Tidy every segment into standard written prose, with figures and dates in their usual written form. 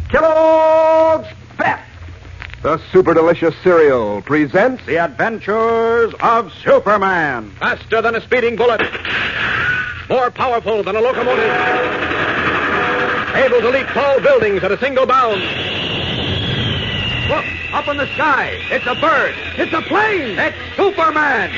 Kellogg's Pep, the super delicious cereal, presents The Adventures of Superman. Faster than a speeding bullet. More powerful than a locomotive. Able to leap tall buildings at a single bound. Look, up in the sky. It's a bird. It's a plane. It's Superman.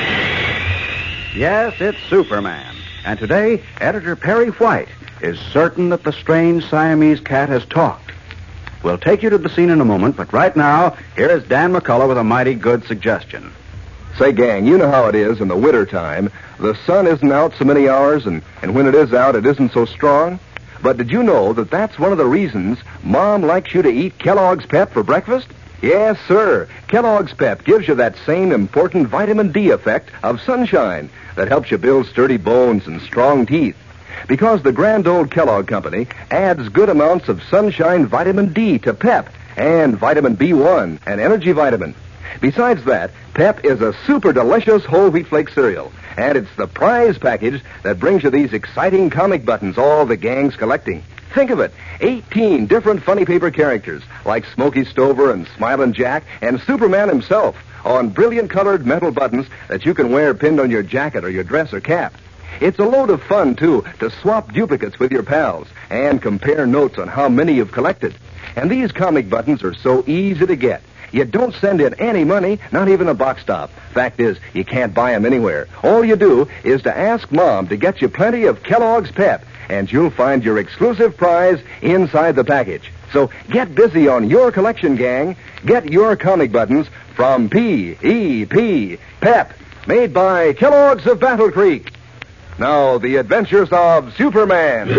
Yes, it's Superman. And today, Editor Perry White is certain that the strange Siamese cat has talked. We'll take you to the scene in a moment, but right now, here is Dan McCullough with a mighty good suggestion. Say, gang, you know how it is in the wintertime. The sun isn't out so many hours, and when it is out, it isn't so strong. But did you know that that's one of the reasons Mom likes you to eat Kellogg's Pep for breakfast? Yes, sir. Kellogg's Pep gives you that same important vitamin D effect of sunshine that helps you build sturdy bones and strong teeth. Because the grand old Kellogg Company adds good amounts of sunshine vitamin D to Pep and vitamin B1, an energy vitamin. Besides that, Pep is a super delicious whole wheat flake cereal, and it's the prize package that brings you these exciting comic buttons all the gang's collecting. Think of it, 18 different funny paper characters like Smokey Stover and Smilin' Jack and Superman himself on brilliant colored metal buttons that you can wear pinned on your jacket or your dress or cap. It's a load of fun, too, to swap duplicates with your pals and compare notes on how many you've collected. And these comic buttons are so easy to get. You don't send in any money, not even a box stop. Fact is, you can't buy them anywhere. All you do is to ask Mom to get you plenty of Kellogg's Pep, and you'll find your exclusive prize inside the package. So get busy on your collection, gang. Get your comic buttons from P.E.P. Pep, made by Kellogg's of Battle Creek. Now, the adventures of Superman.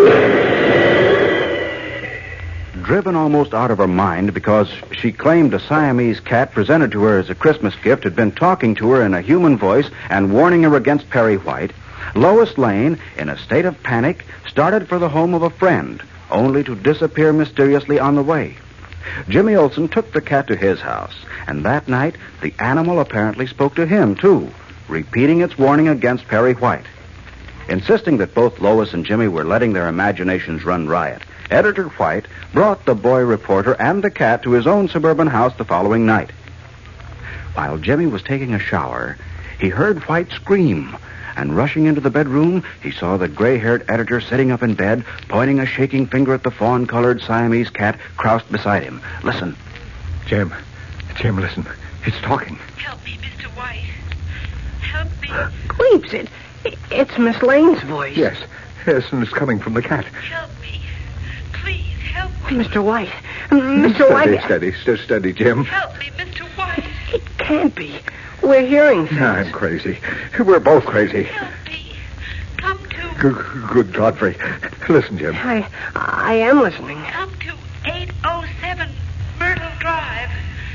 Driven almost out of her mind because she claimed a Siamese cat presented to her as a Christmas gift had been talking to her in a human voice and warning her against Perry White, Lois Lane, in a state of panic, started for the home of a friend, only to disappear mysteriously on the way. Jimmy Olsen took the cat to his house, and that night the animal apparently spoke to him, too, repeating its warning against Perry White. Insisting that both Lois and Jimmy were letting their imaginations run riot, Editor White brought the boy reporter and the cat to his own suburban house the following night. While Jimmy was taking a shower, he heard White scream, and rushing into the bedroom, he saw the gray-haired editor sitting up in bed, pointing a shaking finger at the fawn-colored Siamese cat crouched beside him. Listen. Jim, listen. It's talking. Help me, Mr. White. Help me. Cleeps, it's Miss Lane's voice. Yes, and it's coming from the cat. Help me. Please, help me. Mr. White. Mr. White. Steady, Jim. Help me, Mr. White. It can't be. We're hearing things. I'm crazy. We're both crazy. Help me. Come to... Good Godfrey. Listen, Jim. I am listening. Come to 807 Myrtle Drive.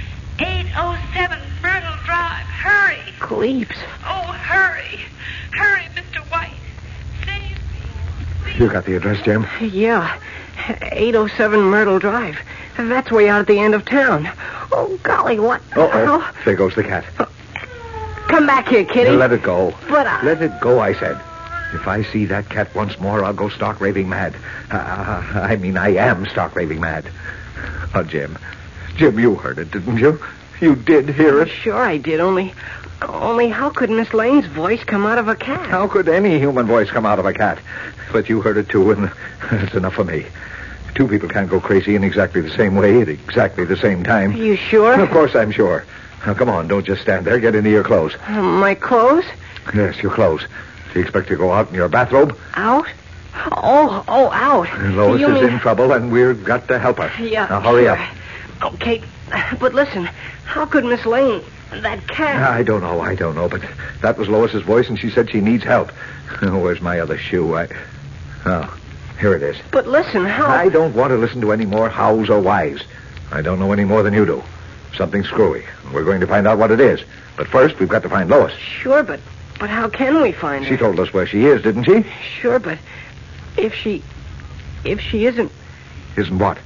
807 Myrtle Drive. Hurry. Cleeps. Oh, hurry. Hurry, Mr. White. Save me. Please. You got the address, Jim? Yeah. 807 Myrtle Drive. That's way out at the end of town. Oh, golly, what? Oh, there goes the cat. Come back here, kitty. Let it go. But Let it go, I said. If I see that cat once more, I'll go stark raving mad. I am stark raving mad. Oh, Jim, you heard it, didn't you? You did hear it? Sure I did, only how could Miss Lane's voice come out of a cat? How could any human voice come out of a cat? But you heard it, too, and that's enough for me. Two people can't go crazy in exactly the same way at exactly the same time. Are you sure? Of course I'm sure. Now, come on, don't just stand there. Get into your clothes. My clothes? Yes, your clothes. Do you expect to go out in your bathrobe? Out? Oh, out. Lois is in trouble, and we've got to help her. Yeah. Now, hurry up. Okay, but listen, how could Miss Lane, that cat... I don't know, but that was Lois's voice, and she said she needs help. Oh, where's my other shoe? Oh, here it is. But listen, how... I don't want to listen to any more hows or whys. I don't know any more than you do. Something screwy. We're going to find out what it is. But first, we've got to find Lois. Sure, but how can we find her? She told us where she is, didn't she? Sure, but if she isn't... Isn't what?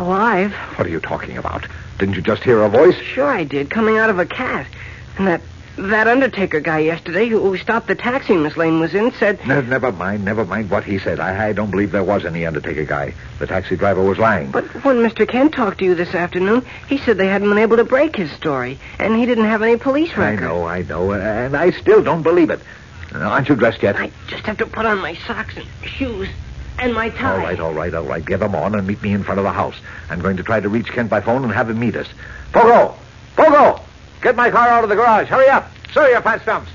Alive. What are you talking about? Didn't you just hear a voice? Sure I did, coming out of a cat. And That undertaker guy yesterday who stopped the taxi Miss Lane was in said... Never mind what he said. I don't believe there was any undertaker guy. The taxi driver was lying. But when Mr. Kent talked to you this afternoon, he said they hadn't been able to break his story, and he didn't have any police record. I know, and I still don't believe it. Aren't you dressed yet? I just have to put on my socks and shoes and my tie. All right. Get them on and meet me in front of the house. I'm going to try to reach Kent by phone and have him meet us. Fogo! Get my car out of the garage. Hurry up. Sir, your fat stumps.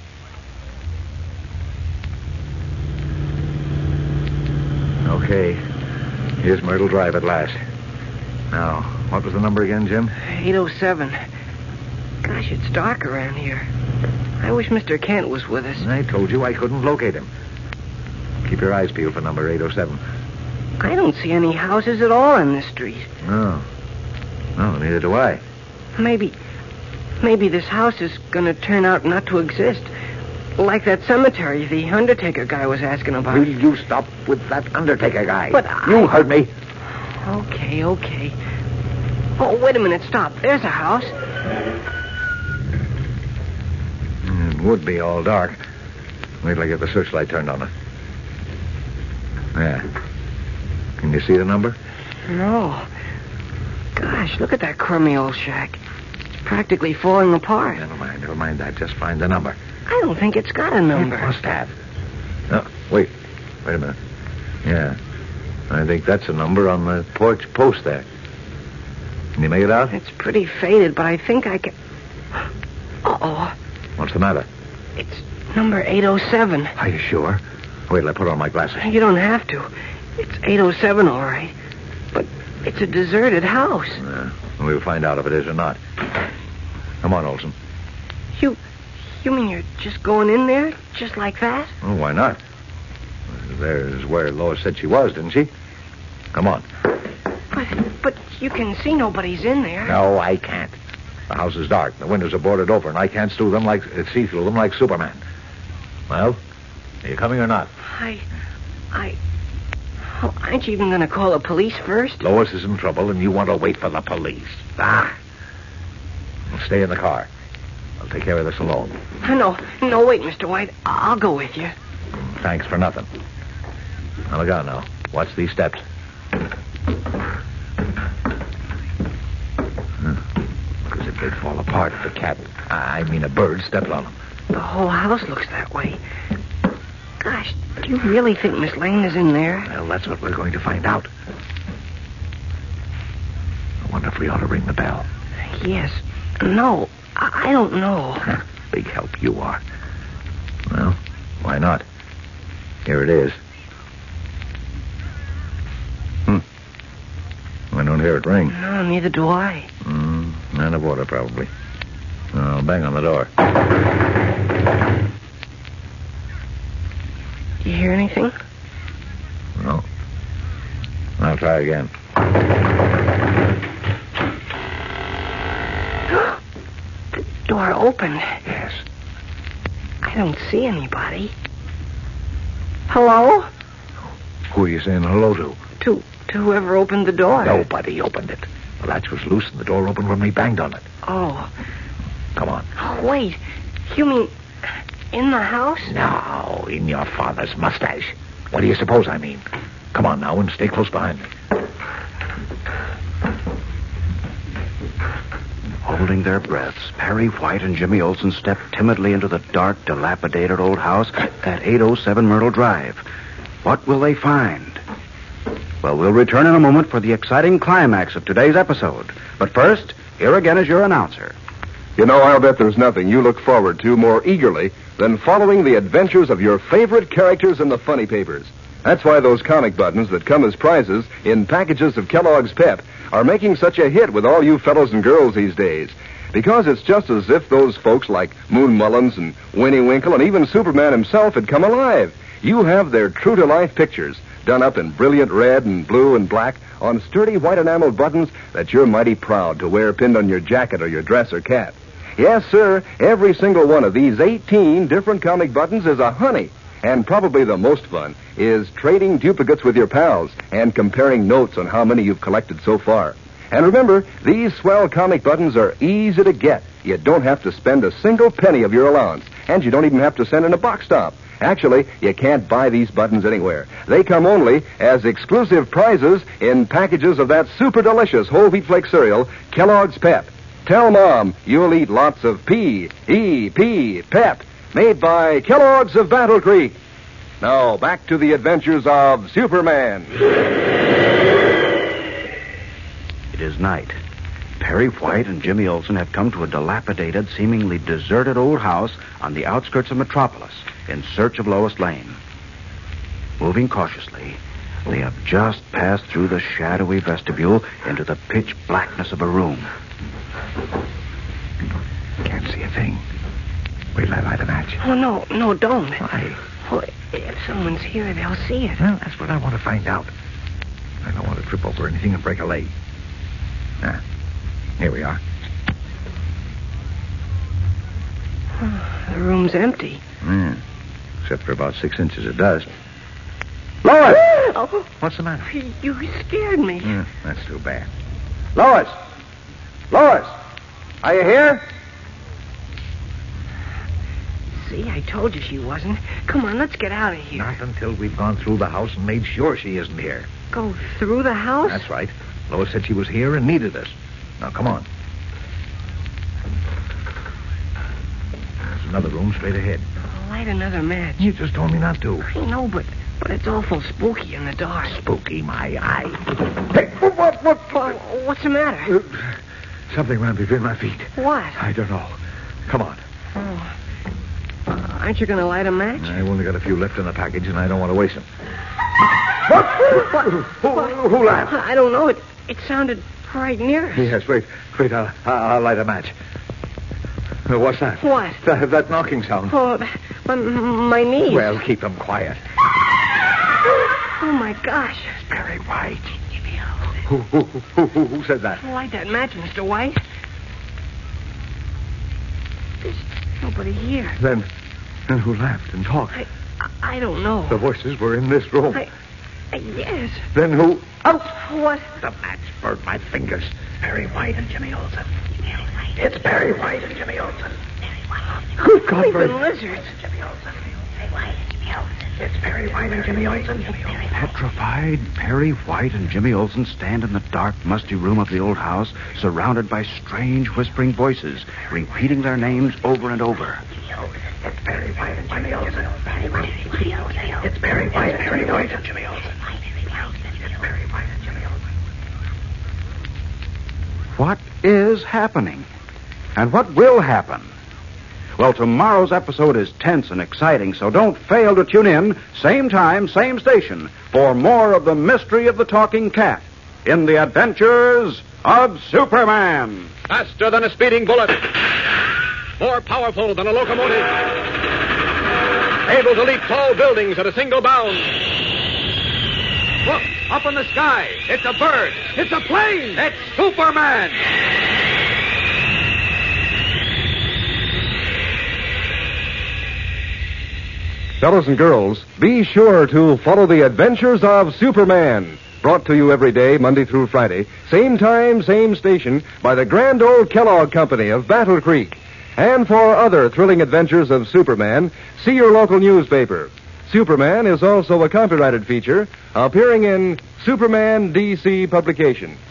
Okay. Here's Myrtle Drive at last. Now, what was the number again, Jim? 807. Gosh, it's dark around here. I wish Mr. Kent was with us. I told you I couldn't locate him. Keep your eyes peeled for number 807. I don't see any houses at all in this street. No, neither do I. Maybe this house is going to turn out not to exist. Like that cemetery the undertaker guy was asking about. Will you stop with that undertaker guy? But You heard me. Okay. Oh, wait a minute, stop. There's a house. It would be all dark. Wait till I get the searchlight turned on it. Yeah. Can you see the number? No. Gosh, look at that crummy old shack. It's practically falling apart. Never mind that. Just find the number. I don't think it's got a number. It must have. No, wait a minute. Yeah. I think that's a number on the porch post there. Can you make it out? It's pretty faded, but I think I can... Uh-oh. What's the matter? It's number 807. Are you sure? Wait till I put on my glasses. You don't have to. It's 807, all right. But it's a deserted house. We'll find out if it is or not. Come on, Olson. You mean you're just going in there? Just like that? Oh, why not? There's where Lois said she was, didn't she? Come on. But you can see nobody's in there. No, I can't. The house is dark. The windows are boarded over, and I can't see through them like Superman. Well, are you coming or not? Oh, aren't you even going to call the police first? Lois is in trouble, and you want to wait for the police. Well, stay in the car. I'll take care of this alone. No, wait, Mr. White. I'll go with you. Thanks for nothing. Now, look out now. Watch these steps. Because if they'd fall apart if a bird stepped on them. The whole house looks that way. Gosh, do you really think Miss Lane is in there? Well, that's what we're going to find out. I wonder if we ought to ring the bell. Yes. No, I don't know. Big help you are. Well, why not? Here it is. I don't hear it ring. No, neither do I. Man of order, probably. I'll bang on the door. Do you hear anything? No. I'll try again. The door opened. Yes. I don't see anybody. Hello? Who are you saying hello to? To whoever opened the door. Nobody opened it. The latch was loose and the door opened when we banged on it. Oh. Come on. Oh, wait. You mean in the house? No, in your father's mustache. What do you suppose I mean? Come on now and stay close behind me. Holding their breaths, Perry White and Jimmy Olsen stepped timidly into the dark, dilapidated old house at 807 Myrtle Drive. What will they find? Well, we'll return in a moment for the exciting climax of today's episode. But first, here again is your announcer. You know, I'll bet there's nothing you look forward to more eagerly than following the adventures of your favorite characters in the funny papers. That's why those comic buttons that come as prizes in packages of Kellogg's Pep are making such a hit with all you fellows and girls these days. Because it's just as if those folks like Moon Mullins and Winnie Winkle and even Superman himself had come alive. You have their true-to-life pictures done up in brilliant red and blue and black on sturdy white enameled buttons that you're mighty proud to wear pinned on your jacket or your dress or cap. Yes, sir, every single one of these 18 different comic buttons is a honey. And probably the most fun is trading duplicates with your pals and comparing notes on how many you've collected so far. And remember, these swell comic buttons are easy to get. You don't have to spend a single penny of your allowance, and you don't even have to send in a box stop. Actually, you can't buy these buttons anywhere. They come only as exclusive prizes in packages of that super delicious whole wheat flake cereal, Kellogg's Pep. Tell Mom you'll eat lots of P-E-P, Pep, made by Kellogg's of Battle Creek. Now, back to the adventures of Superman. It is night. Perry White and Jimmy Olsen have come to a dilapidated, seemingly deserted old house on the outskirts of Metropolis in search of Lois Lane. Moving cautiously, they have just passed through the shadowy vestibule into the pitch blackness of a room. Can't see a thing. Wait till I light a match. Oh, no, don't. Why? Well, if someone's here, they'll see it. Well, that's what I want to find out. I don't want to trip over anything and break a leg. Here we are. The room's empty. Except for about 6 inches of dust. Lois! Oh, What's the matter? you scared me. That's too bad. Lois! Lois! Are you here? See, I told you she wasn't. Come on, let's get out of here. Not until we've gone through the house and made sure she isn't here. Go through the house? That's right. Lois said she was here and needed us. Now, come on. There's another room straight ahead. I'll light another match. You just told me not to. I know, but it's awful spooky in the dark. Spooky, my eye. Hey, what? What's the matter? Something ran between my feet. What? I don't know. Come on. Oh. Aren't you going to light a match? I've only got a few left in the package, and I don't want to waste them. What? Who laughed? I don't know. It sounded right near us. Yes, wait. I'll light a match. What's that? What? That knocking sound. Oh, my knees. Well, keep them quiet. Oh, my gosh. It's Perry White. Who said that? Light that match, Mr. White. There's nobody here. Then who laughed and talked? I don't know. The voices were in this room. Yes. Then who? Oh, what? The match burned my fingers. Perry White and Jimmy Olsen. It's Perry White and Jimmy Olsen. Good God, Creeping lizards. Jimmy Olsen. It's Perry White and Jimmy Olsen. Petrified, Perry White and Jimmy Olsen stand in the dark, musty room of the old house, surrounded by strange, whispering voices, repeating their names over and over. It's Perry White and Jimmy Olsen. It's Perry White and Jimmy Olsen. Jimmy Olsen. It's Perry White and Jimmy Olsen. What is happening? And what will happen? Well, tomorrow's episode is tense and exciting, so don't fail to tune in, same time, same station, for more of the mystery of the talking cat in the adventures of Superman. Faster than a speeding bullet. More powerful than a locomotive. Able to leap tall buildings at a single bound. Look, up in the sky. It's a bird. It's a plane. It's Superman. Fellows and girls, be sure to follow the adventures of Superman. Brought to you every day, Monday through Friday. Same time, same station, by the grand old Kellogg Company of Battle Creek. And for other thrilling adventures of Superman, see your local newspaper. Superman is also a copyrighted feature appearing in Superman DC Publications.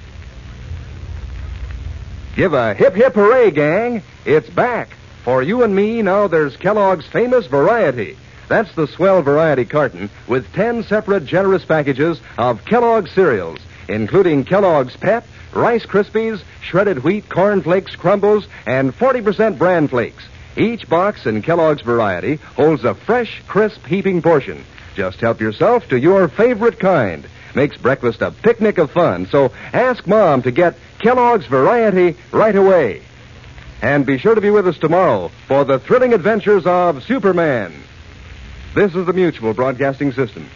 Give a hip, hip hooray, gang. It's back. For you and me, now there's Kellogg's famous variety. That's the swell variety carton with 10 separate generous packages of Kellogg's cereals, including Kellogg's Pep, Rice Krispies, shredded wheat, corn flakes, crumbles, and 40% bran flakes. Each box in Kellogg's variety holds a fresh, crisp, heaping portion. Just help yourself to your favorite kind. Makes breakfast a picnic of fun, so ask Mom to get Kellogg's variety right away. And be sure to be with us tomorrow for the thrilling adventures of Superman. This is the Mutual Broadcasting System.